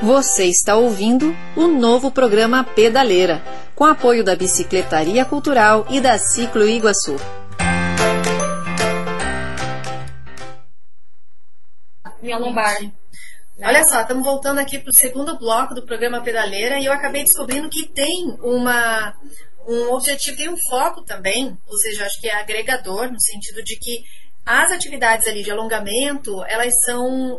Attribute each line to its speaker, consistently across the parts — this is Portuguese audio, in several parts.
Speaker 1: Você está ouvindo o novo programa Pedaleira, com apoio da Bicicletaria Cultural e da Ciclo Iguaçu.
Speaker 2: Minha lombar. Olha só, estamos voltando aqui para o segundo bloco do programa Pedaleira e eu acabei descobrindo que tem um objetivo, tem um foco também, ou seja, acho que é agregador, no sentido de que as atividades ali de alongamento, elas são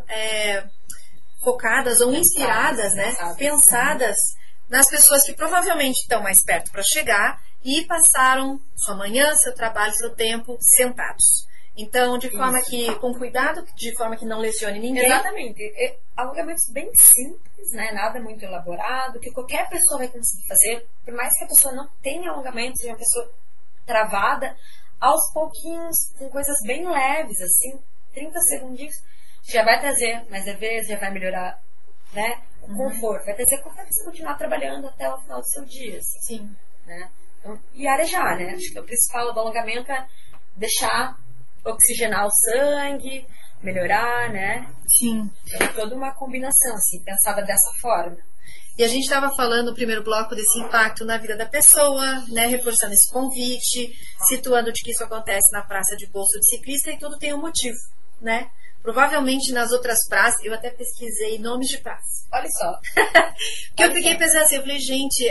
Speaker 2: focadas ou inspiradas, pensadas nas pessoas que provavelmente estão mais perto para chegar e passaram sua manhã, seu trabalho, seu tempo sentados. Então, de forma que, com cuidado, de forma que não lesione ninguém.
Speaker 3: Exatamente. Alongamentos bem simples, né? Nada muito elaborado, que qualquer pessoa vai conseguir fazer. Por mais que a pessoa não tenha alongamento, seja uma pessoa travada, aos pouquinhos, com coisas bem leves, assim, 30 segundinhos, já vai trazer mais leveza, já vai melhorar, né? O conforto. Vai trazer conforto para você continuar trabalhando até o final do seu dia. Assim,
Speaker 2: sim.
Speaker 3: Né? Então, e arejar, né? Acho que o principal do alongamento é deixar oxigenar o sangue, melhorar, né?
Speaker 2: Sim.
Speaker 3: É toda uma combinação, assim, pensada dessa forma.
Speaker 2: E a gente estava falando no primeiro bloco desse impacto na vida da pessoa, né? Reforçando esse convite, situando de que isso acontece na praça de bolso de ciclista e tudo tem um motivo, né? Provavelmente nas outras praças, eu até pesquisei nomes de praça.
Speaker 3: Olha só.
Speaker 2: Porque eu fiquei pensando assim, eu falei, gente,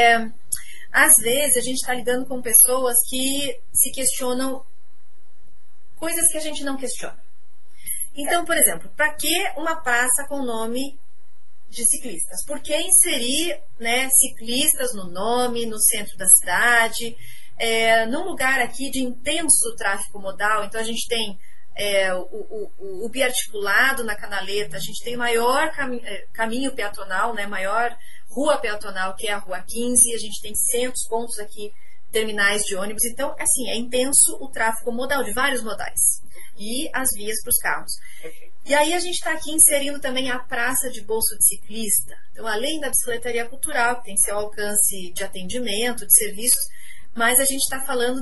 Speaker 2: às vezes a gente está lidando com pessoas que se questionam coisas que a gente não questiona. Então, por exemplo, para que uma praça com nome de ciclistas? Por que inserir, né, ciclistas no nome, no centro da cidade, num lugar aqui de intenso tráfego modal? Então, a gente tem o biarticulado na Canaleta, a gente tem o maior caminho peatonal, né, maior rua peatonal, que é a Rua 15, a gente tem 100 pontos aqui, terminais de ônibus. Então, assim, é intenso o tráfego modal, de vários modais. E as vias para os carros. E aí a gente está aqui inserindo também a praça de bolso de ciclista. Então, além da bicicletaria cultural, que tem seu alcance de atendimento, de serviços, mas a gente está falando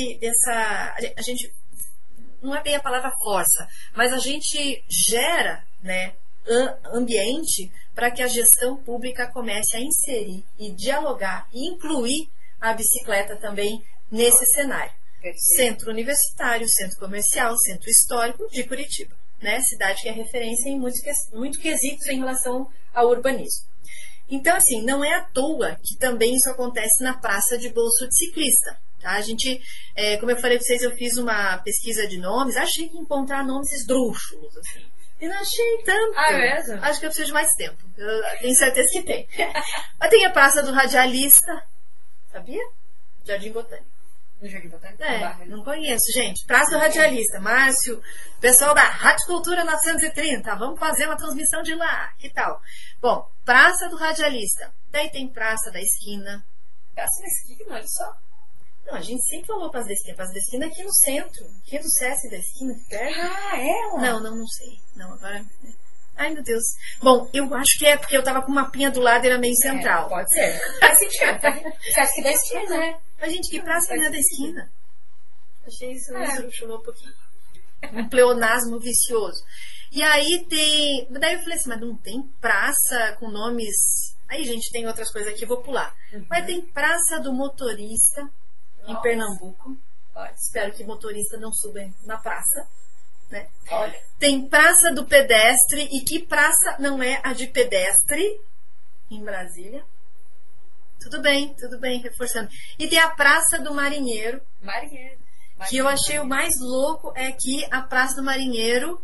Speaker 2: a gente, não é bem a palavra força, mas a gente gera, né, ambiente para que a gestão pública comece a inserir e dialogar e incluir a bicicleta também nesse cenário. Centro universitário, centro comercial, centro histórico de Curitiba, né? Cidade que é referência em muitos quesitos em relação ao urbanismo. Então, assim, não é à toa que também isso acontece na praça de bolso de ciclista. Tá? A gente, como eu falei para vocês, eu fiz uma pesquisa de nomes, achei que encontrar nomes esdrúxulos, assim. E não achei tanto.
Speaker 3: Ah, é mesmo?
Speaker 2: Acho que eu preciso de mais tempo. Eu tenho certeza que tem. Mas tem a Praça do Radialista. Sabia? Jardim Botânico.
Speaker 3: No Jardim Botânico?
Speaker 2: Não conheço, gente. Praça do Radialista. Márcio, pessoal da Rádio Cultura 930. Vamos fazer uma transmissão de lá. Que tal? Bom, Praça do Radialista. Daí tem Praça da Esquina.
Speaker 3: Praça da Esquina, olha só.
Speaker 2: Não, a gente sempre falou Praça da Esquina. Praça da Esquina é aqui no centro. Aqui é do SESC da Esquina, perto.
Speaker 3: Ah, ela?
Speaker 2: Não sei. Não, agora... Ai, meu Deus. Bom, eu acho que é porque eu tava com uma mapinha do lado e era meio central.
Speaker 3: Pode ser. Faz sentido. Sesc da Esquina, né?
Speaker 2: A gente, que praça que não é da esquina? Achei isso, chulou um pouquinho. Um pleonasmo vicioso. E aí tem... Daí eu falei assim, mas não tem praça com nomes... Aí, gente, tem outras coisas aqui, eu vou pular. Mas tem Praça do Motorista, em Pernambuco. Espero que motorista não suba na praça. Né?
Speaker 3: Olha.
Speaker 2: Tem Praça do Pedestre. E que praça não é a de pedestre? Em Brasília. Tudo bem, reforçando. E tem a Praça do Marinheiro.
Speaker 3: Marinheiro.
Speaker 2: Que eu achei o mais louco é que a Praça do Marinheiro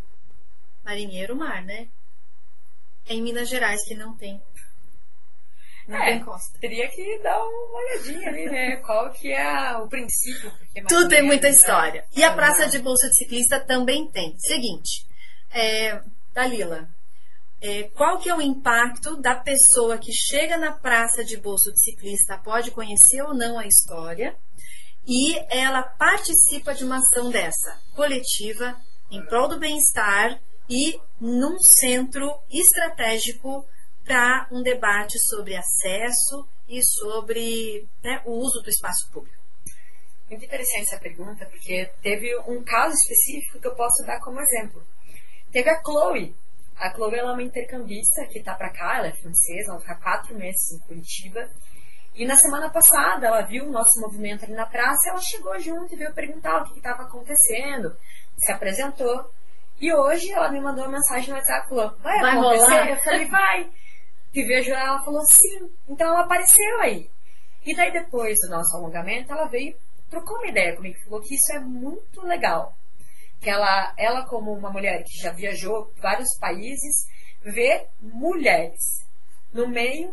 Speaker 2: mar, né? É em Minas Gerais que não tem. Não tem costa.
Speaker 3: Teria que dar uma olhadinha ali, né? Qual que é o princípio?
Speaker 2: Tudo tem muita história. E a Praça de Bolsa de Ciclista também tem. Seguinte, Dalila, qual que é o impacto da pessoa que chega na Praça de Bolso de Ciclista, pode conhecer ou não a história, e ela participa de uma ação dessa, coletiva, em prol do bem-estar e num centro estratégico para um debate sobre acesso e sobre, né, o uso do espaço público.
Speaker 3: Muito interessante essa pergunta, porque teve um caso específico que eu posso dar como exemplo. Teve a Chloe, A Chloe, ela é uma intercambista que tá pra cá, ela é francesa, ela fica 4 meses em Curitiba. E na semana passada, ela viu o nosso movimento ali na praça, ela chegou junto e veio perguntar o que estava acontecendo, se apresentou. E hoje ela me mandou uma mensagem no WhatsApp, falou, vai acontecer?
Speaker 2: rolar?
Speaker 3: Eu falei, vai. Te vejo ela falou, sim. Então ela apareceu aí. E daí depois do nosso alongamento, ela veio, trocou uma ideia comigo, falou que isso é muito legal. Que ela como uma mulher que já viajou por vários países, vê mulheres no meio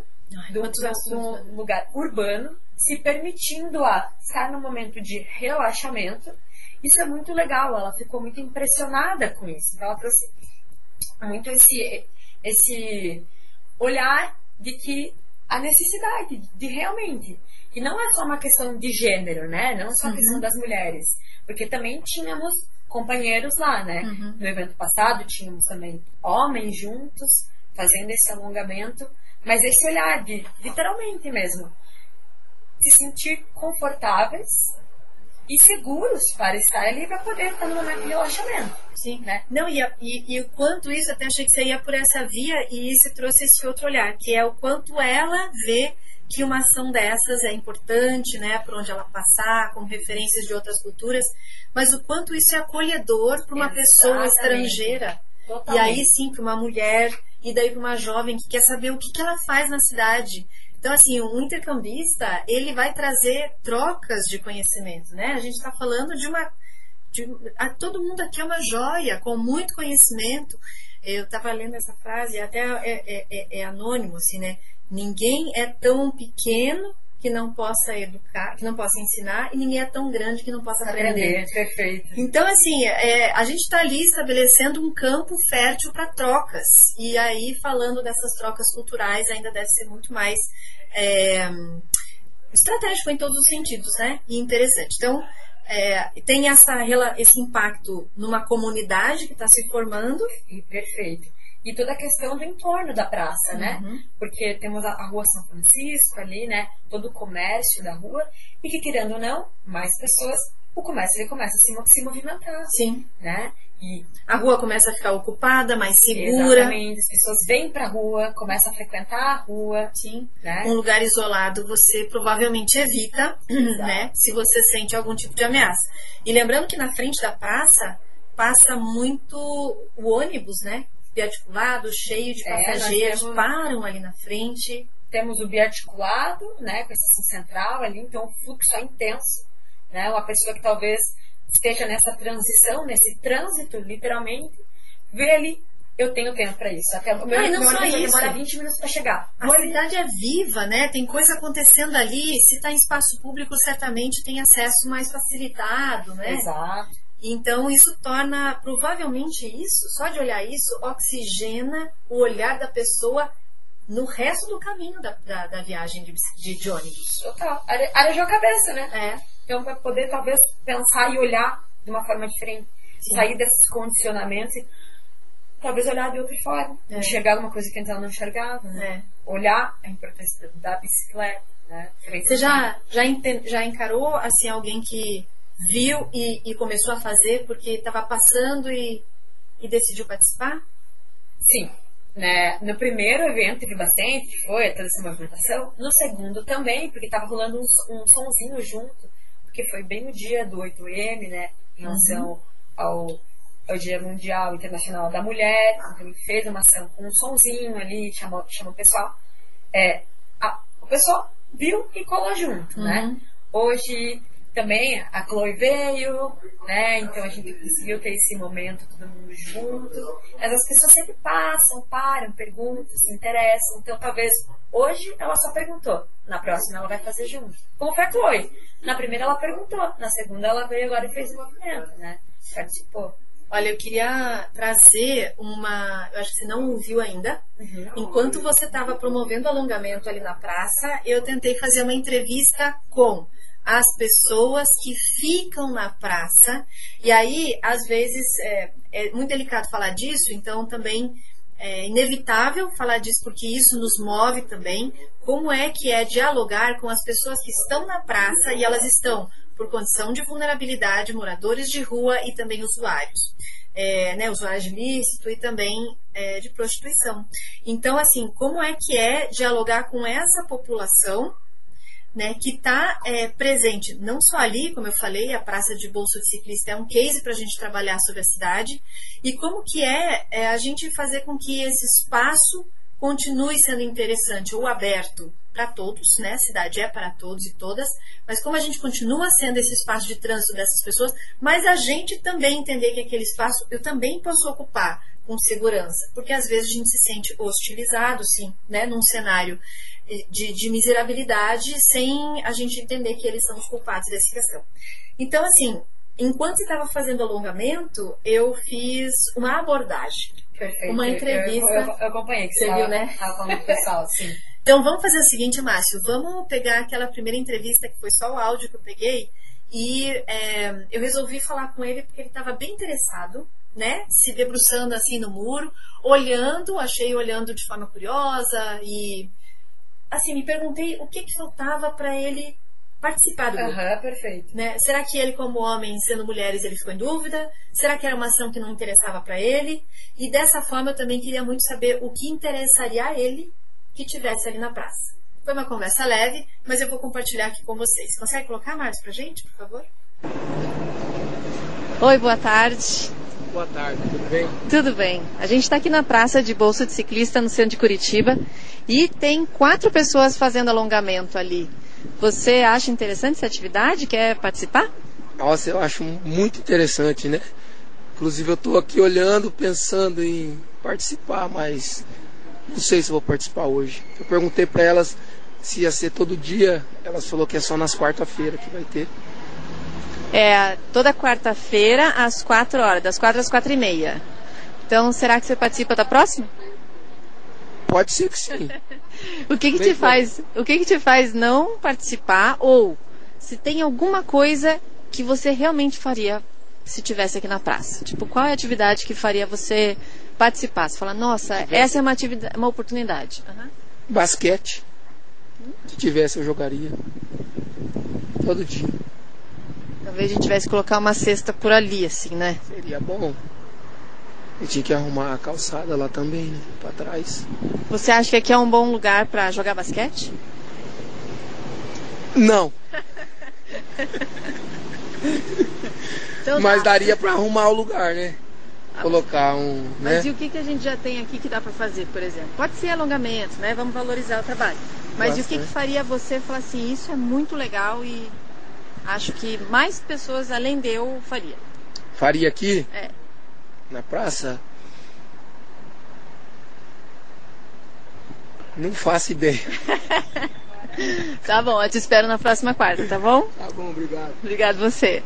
Speaker 3: do lugar urbano, se permitindo a estar num momento de relaxamento. Isso é muito legal, ela ficou muito impressionada com isso. Então ela trouxe muito esse olhar de que a necessidade de realmente, que não é só uma questão de gênero, né? Não é só a questão das mulheres, porque também tínhamos companheiros lá, né? No evento passado tínhamos também homens juntos fazendo esse alongamento, mas esse olhar de, literalmente mesmo, se sentir confortáveis e seguros para estar ali, para poder estar no momento de relaxamento.
Speaker 2: Sim,
Speaker 3: né?
Speaker 2: Não, e o quanto isso, até achei que você ia por essa via, e isso trouxe esse outro olhar, que é o quanto ela vê que uma ação dessas é importante, né, por onde ela passar, com referências de outras culturas, mas o quanto isso é acolhedor para uma pessoa estrangeira. Totalmente. E aí sim, para uma mulher, e daí para uma jovem que quer saber o que ela faz na cidade. Então, assim, um intercambista, ele vai trazer trocas de conhecimento, né? A gente está falando todo mundo aqui é uma joia, com muito conhecimento. Eu estava lendo essa frase, até é anônimo, assim, né? Ninguém é tão pequeno que não possa educar, que não possa ensinar, e ninguém é tão grande que não possa aprender.
Speaker 3: Perfeito.
Speaker 2: Então, assim, a gente está ali estabelecendo um campo fértil para trocas. E aí, falando dessas trocas culturais, ainda deve ser muito mais estratégico em todos os sentidos, né? E interessante. Então, tem esse impacto numa comunidade que está se formando.
Speaker 3: Perfeito. E toda a questão do entorno da praça, né? Porque temos a Rua São Francisco ali, né? Todo o comércio da rua. E que, querendo ou não, mais pessoas, o comércio ele começa a se movimentar.
Speaker 2: Sim.
Speaker 3: Né? E
Speaker 2: a rua começa a ficar ocupada, mais segura.
Speaker 3: Exatamente. As pessoas vêm pra rua, começam a frequentar a rua.
Speaker 2: Sim.
Speaker 3: Né?
Speaker 2: Um lugar isolado você provavelmente evita, né? Se você sente algum tipo de ameaça. E lembrando que na frente da praça passa muito o ônibus, né? Biarticulado, cheio de passageiros, param ali na frente.
Speaker 3: Temos o biarticulado, né, com estação central ali, então o fluxo é intenso, né, uma pessoa que talvez esteja nessa transição, nesse trânsito, literalmente, vê ali, eu tenho tempo para isso. Até o meu demora 20 minutos para chegar.
Speaker 2: A cidade é viva, né, tem coisa acontecendo ali, se está em espaço público, certamente tem acesso mais facilitado, né?
Speaker 3: Exato.
Speaker 2: Então, isso torna, provavelmente isso, só de olhar isso, oxigena o olhar da pessoa no resto do caminho da viagem de ônibus.
Speaker 3: Total. Arejou a cabeça, né? Então, para poder, talvez, pensar e olhar de uma forma diferente. Sim. Sair desses condicionamentos e talvez olhar de outra forma. Enxergar uma coisa que antes ela não enxergava. Né? Olhar a importância da bicicleta. Né?
Speaker 2: Você já encarou, assim, alguém que viu e começou a fazer porque estava passando e decidiu participar?
Speaker 3: Sim. Né? No primeiro evento teve bastante, que foi toda essa movimentação. No segundo também, porque estava rolando um sonzinho junto, porque foi bem no dia do 8M, né? Em relação ao Dia Mundial Internacional da Mulher. Então ele fez uma ação com um sonzinho ali, chamou o pessoal. O pessoal viu e colou junto, né? Hoje também a Chloe veio, né? Então a gente conseguiu ter esse momento todo mundo junto. Mas as pessoas sempre passam, param, perguntam, se interessam. Então talvez hoje ela só perguntou, na próxima ela vai fazer junto. Como foi a Chloe? Na primeira ela perguntou, na segunda ela veio agora e fez o movimento, né? Participou.
Speaker 2: Olha, eu queria trazer eu acho que você não ouviu ainda. Enquanto você estava promovendo alongamento ali na praça, eu tentei fazer uma entrevista com as pessoas que ficam na praça. E aí, às vezes, é muito delicado falar disso, então também é inevitável falar disso, porque isso nos move também. Como é que é dialogar com as pessoas que estão na praça e elas estão por condição de vulnerabilidade, moradores de rua e também usuários. né, usuários de ilícito e também de prostituição. Então, assim, como é que é dialogar com essa população, né, que está presente não só ali, como eu falei, a Praça de Bolso de Ciclista é um case para a gente trabalhar sobre a cidade, e como que a gente fazer com que esse espaço continue sendo interessante ou aberto para todos, né? A cidade é para todos e todas, mas como a gente continua sendo esse espaço de trânsito dessas pessoas, mas a gente também entender que aquele espaço eu também posso ocupar com segurança, porque às vezes a gente se sente hostilizado, sim, né? Num cenário de miserabilidade, sem a gente entender que eles são os culpados dessa questão. Então, assim, enquanto estava fazendo alongamento, eu fiz uma abordagem.
Speaker 3: Perfeito.
Speaker 2: Uma entrevista.
Speaker 3: Eu acompanhei que
Speaker 2: você viu, né?
Speaker 3: Estava falando com o pessoal, sim.
Speaker 2: Então, vamos fazer o seguinte, Márcio. Vamos pegar aquela primeira entrevista, que foi só o áudio que eu peguei, e eu resolvi falar com ele porque ele estava bem interessado, né? Se debruçando assim no muro, achei olhando de forma curiosa e, assim, me perguntei o que faltava para ele participar do grupo.
Speaker 3: Perfeito.
Speaker 2: Né? Será que ele, como homem, sendo mulheres, ele ficou em dúvida? Será que era uma ação que não interessava para ele? E dessa forma eu também queria muito saber o que interessaria a ele que estivesse ali na praça. Foi uma conversa leve, mas eu vou compartilhar aqui com vocês. Consegue colocar, Márcio, pra gente, por favor?
Speaker 1: Oi, boa tarde.
Speaker 4: Boa tarde, tudo bem?
Speaker 1: Tudo bem. A gente está aqui na Praça de Bolso de Ciclista, no centro de Curitiba, e tem 4 pessoas fazendo alongamento ali. Você acha interessante essa atividade? Quer participar?
Speaker 4: Nossa, eu acho muito interessante, né? Inclusive eu estou aqui olhando, pensando em participar, mas não sei se vou participar hoje. Eu perguntei para elas se ia ser todo dia, elas falaram que é só nas quarta-feiras que vai ter.
Speaker 1: Toda quarta-feira às 4 horas, das 4 às 4h30. Então, será que você participa da próxima?
Speaker 4: Pode ser que sim.
Speaker 1: O que te faz não participar, ou se tem alguma coisa que você realmente faria se estivesse aqui na praça? Tipo, qual é a atividade que faria você participar? Você fala, nossa, essa é uma oportunidade.
Speaker 4: Basquete. Se tivesse, eu jogaria. Todo dia.
Speaker 1: Talvez a gente tivesse que colocar uma cesta por ali, assim, né?
Speaker 4: Seria bom. Eu tinha que arrumar a calçada lá também, né? Pra trás.
Speaker 1: Você acha que aqui é um bom lugar pra jogar basquete?
Speaker 4: Não.
Speaker 1: Então,
Speaker 4: mas daria pra arrumar o lugar, né? Colocar um...
Speaker 1: Mas
Speaker 4: né?
Speaker 1: e o que a gente já tem aqui que dá pra fazer, por exemplo? Pode ser alongamento, né? Vamos valorizar o trabalho. Mas
Speaker 4: Bastante.
Speaker 1: E o que faria você falar assim, isso é muito legal e acho que mais pessoas além de eu faria?
Speaker 4: Faria aqui?
Speaker 1: É.
Speaker 4: Na praça? Não faço ideia.
Speaker 1: Tá bom, eu te espero na próxima quarta, tá bom?
Speaker 4: Tá bom, obrigado.
Speaker 1: Obrigado você.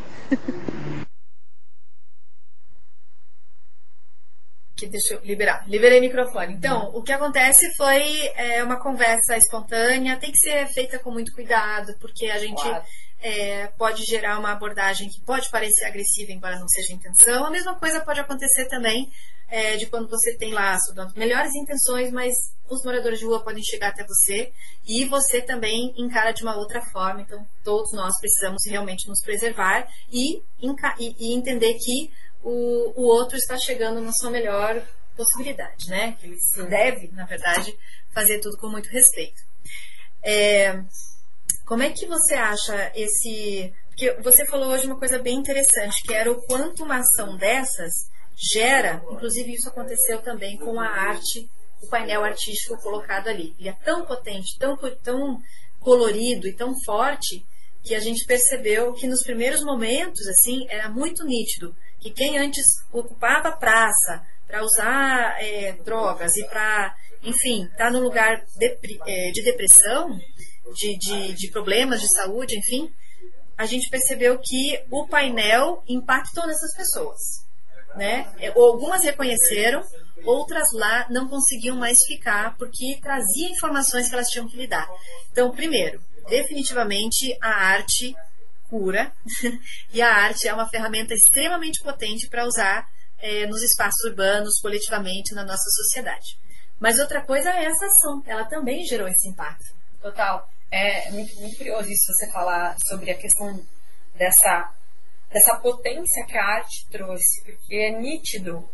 Speaker 2: Deixa eu liberei o microfone. Então, o que acontece foi uma conversa espontânea, tem que ser feita com muito cuidado, porque a gente pode gerar uma abordagem que pode parecer agressiva, embora não seja a intenção. A mesma coisa pode acontecer também de quando você tem lá melhores intenções, mas os moradores de rua podem chegar até você e você também encara de uma outra forma. Então, todos nós precisamos realmente nos preservar e entender que o outro está chegando na sua melhor possibilidade, né? Que ele se deve, na verdade, fazer tudo com muito respeito. Como é que você acha porque você falou hoje uma coisa bem interessante, que era o quanto uma ação dessas gera, inclusive isso aconteceu também com a arte, o painel artístico colocado ali. Ele é tão potente, tão colorido e tão forte, que a gente percebeu que nos primeiros momentos, assim, era muito nítido que quem antes ocupava a praça para usar drogas e para, enfim, estar num lugar de depressão, de problemas de saúde, enfim, a gente percebeu que o painel impactou nessas pessoas, né? Algumas reconheceram, outras lá não conseguiam mais ficar porque trazia informações que elas tinham que lidar. Então, primeiro, definitivamente a arte cura e a arte é uma ferramenta extremamente potente para usar nos espaços urbanos, coletivamente, na nossa sociedade. Mas outra coisa é essa ação, ela também gerou esse impacto.
Speaker 3: Total. É muito, muito curioso isso, você falar sobre a questão dessa dessa potência que a arte trouxe, porque é nítido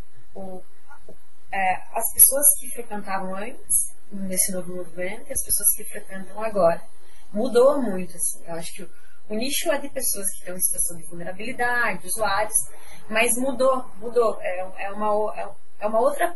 Speaker 3: as pessoas que frequentavam antes, nesse novo movimento, e as pessoas que frequentam agora. Mudou muito, assim. Eu acho que o nicho é de pessoas que estão em situação de vulnerabilidade, usuários, mas mudou. É uma outra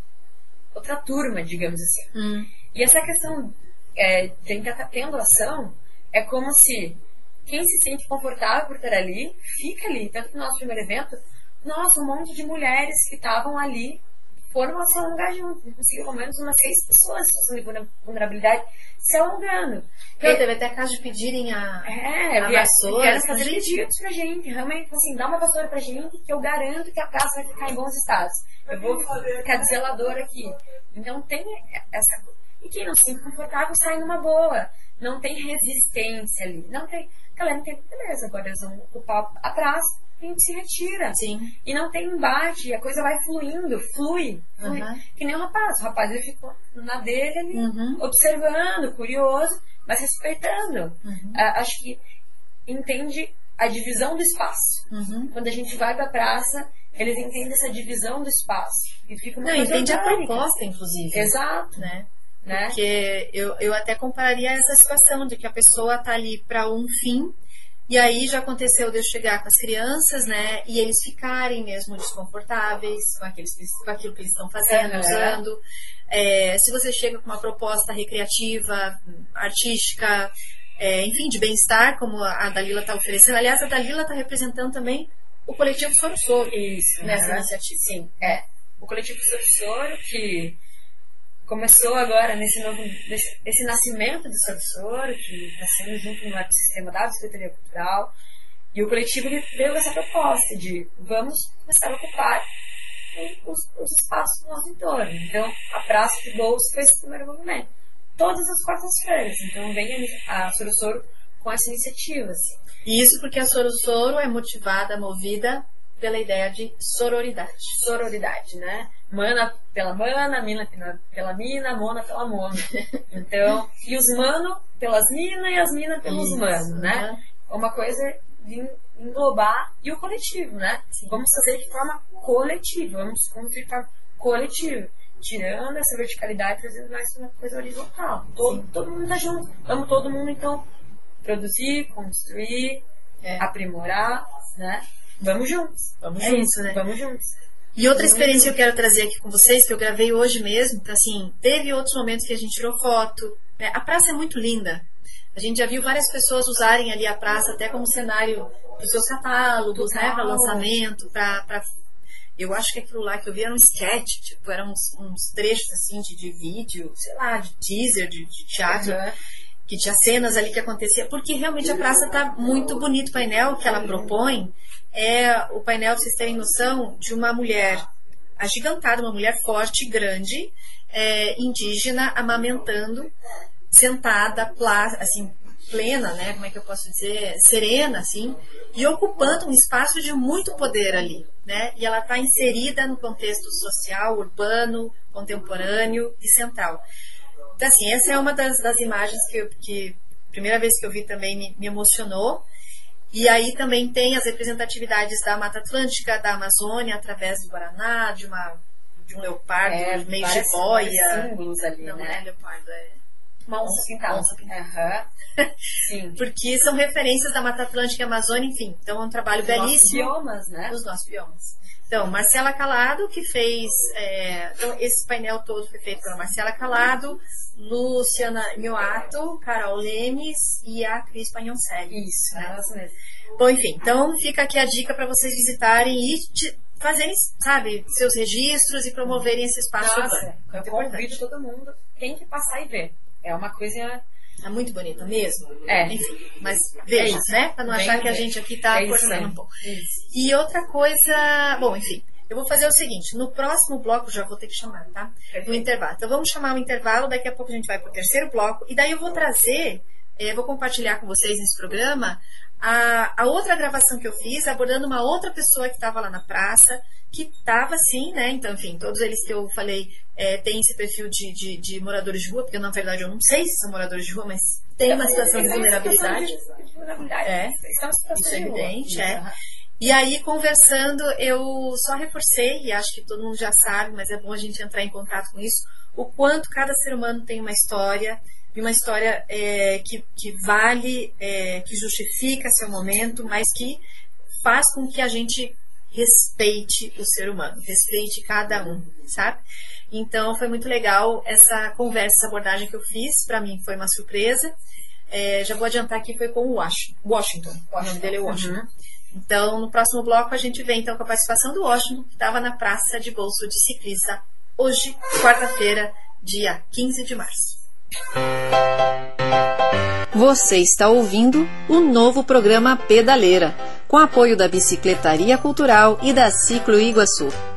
Speaker 3: turma, digamos assim. E essa questão de ainda estar tendo ação é como se quem se sente confortável por estar ali, fica ali. Tanto que no nosso primeiro evento, nossa, um monte de mulheres que estavam ali foram a se alongar junto. Conseguiram pelo menos umas 6 pessoas em situação de vulnerabilidade se alongando.
Speaker 1: Teve até caso de pedirem a vassoura.
Speaker 3: Quero fazer pedidos pra gente. Realmente, assim, dá uma vassoura pra gente que eu garanto que a praça vai ficar em bons estados. Eu vou ficar de zeladora aqui. Então tem essa coisa. E quem não se sente confortável sai numa boa. Não tem resistência ali. Não tem. Galera, não tem. Beleza, agora eles vão ocupar a praça. A gente se retira.
Speaker 1: Sim.
Speaker 3: E não tem embate, a coisa vai fluindo, flui. Que nem o rapaz. O rapaz ele ficou na dele ali, observando, curioso, mas respeitando. Acho que entende a divisão do espaço. Quando a gente vai pra praça, eles entendem essa divisão do espaço. E fica uma coisa
Speaker 1: entende
Speaker 3: orgânica.
Speaker 1: a proposta, inclusive.
Speaker 3: Exato.
Speaker 1: Né? Porque eu até compararia essa situação de que a pessoa tá ali para um fim. E aí já aconteceu de eu chegar com as crianças, né? E eles ficarem mesmo desconfortáveis com aquilo que eles estão fazendo, usando. Se você chega com uma proposta recreativa, artística, enfim, de bem-estar, como a Dalila está oferecendo. Aliás, a Dalila está representando também o coletivo Soro Soro.
Speaker 3: Isso.
Speaker 1: Nessa iniciativa.
Speaker 3: Sim, o coletivo Soro Soro, que começou agora esse nascimento do Soro Soro, que está sendo junto no ecossistema da Secretaria Cultural, e o coletivo veio com essa proposta de vamos começar a ocupar os espaços do nosso entorno. Então, a Praça de Bolsa foi esse primeiro movimento. Todas as quartas-feiras. Então, vem a Soro Soro com essa iniciativa. Assim.
Speaker 1: E isso porque a Soro Soro é movida pela ideia de sororidade.
Speaker 3: Sororidade, né? Mana pela mana, mina pela mina, mona pela mona. Então, e os mano pelas minas e as minas pelos manos, né? Uma coisa de englobar e o coletivo, né? Sim. Vamos fazer de forma coletiva, vamos construir de forma coletiva. Tirando essa verticalidade e trazendo mais uma coisa horizontal. Todo mundo tá junto. Vamos todo mundo, então, produzir, construir, aprimorar, né? Vamos juntos.
Speaker 1: Vamos juntos, né?
Speaker 3: Vamos juntos.
Speaker 1: E outra experiência que eu quero trazer aqui com vocês, que eu gravei hoje mesmo, assim, teve outros momentos que a gente tirou foto. Né? A praça é muito linda. A gente já viu várias pessoas usarem ali a praça até como cenário dos seus catálogos, né? Para lançamento, eu acho que aquilo lá que eu vi era um sketch, tipo, eram uns trechos assim de vídeo, sei lá, de teaser, de teatro. Que tinha cenas ali que acontecia, porque realmente a praça está muito bonito. O painel que ela propõe é o painel, pra vocês terem noção, de uma mulher agigantada, uma mulher forte, grande, indígena, amamentando, sentada, assim, plena, né? Como é que eu posso dizer? Serena, assim, e ocupando um espaço de muito poder ali, né? E ela está inserida no contexto social, urbano, contemporâneo e central. Então, assim, essa é uma das imagens que primeira vez que eu vi também me emocionou. E aí também tem as representatividades da Mata Atlântica, da Amazônia, através do Guaraná, de um leopardo meio jiboia.
Speaker 3: Símbolos ali,
Speaker 1: não,
Speaker 3: né?
Speaker 1: Não é leopardo,
Speaker 3: uma onça pintada. Sim.
Speaker 1: Porque são referências da Mata Atlântica e Amazônia, enfim. Então é um trabalho belíssimo.
Speaker 3: Nossos biomas, né?
Speaker 1: Os nossos biomas. Então, Marcela Calado, que fez... então, esse painel todo foi feito pela Marcela Calado, Luciana Mioato, Carol Lemes e a Cris Pagnoncelli.
Speaker 3: Isso, né? Mesmo.
Speaker 1: Bom, enfim, então fica aqui a dica para vocês visitarem e fazerem, sabe, seus registros e promoverem esse espaço urbano.
Speaker 3: Eu convido todo mundo, tem que passar e ver. É uma coisa...
Speaker 1: É muito bonita mesmo. Enfim, mas veja, né? Para não achar que a gente aqui está cortando um pouco.
Speaker 3: Isso.
Speaker 1: E outra coisa... Bom, enfim, eu vou fazer o seguinte. No próximo bloco, já vou ter que chamar, tá? No intervalo. Então vamos chamar o intervalo, daqui a pouco a gente vai para o terceiro bloco. E daí eu vou trazer, vou compartilhar com vocês nesse programa a outra gravação que eu fiz, abordando uma outra pessoa que estava lá na praça, que estava assim, né? Então, enfim, todos eles que eu falei têm esse perfil de moradores de rua, porque na verdade eu não sei se são moradores de rua, mas tem uma situação de vulnerabilidade.
Speaker 3: Isso é
Speaker 1: evidente,
Speaker 2: E aí, conversando, eu só reforcei, e acho que todo mundo já sabe, mas é bom a gente entrar em contato com isso, o quanto cada ser humano tem uma história, e uma história que vale, que justifica seu momento, mas que faz com que a gente respeite o ser humano, respeite cada um, sabe? Então, foi muito legal essa conversa, essa abordagem que eu fiz, para mim foi uma surpresa. Já vou adiantar que foi com o Washington. O nome dele é Washington. Uhum. Então, no próximo bloco, a gente vem então com a participação do Washington, que estava na Praça de Bolso de Ciclista, hoje, quarta-feira, dia 15 de março.
Speaker 1: Você está ouvindo o novo programa Pedaleira, com apoio da Bicicletaria Cultural e da Ciclo Iguaçu.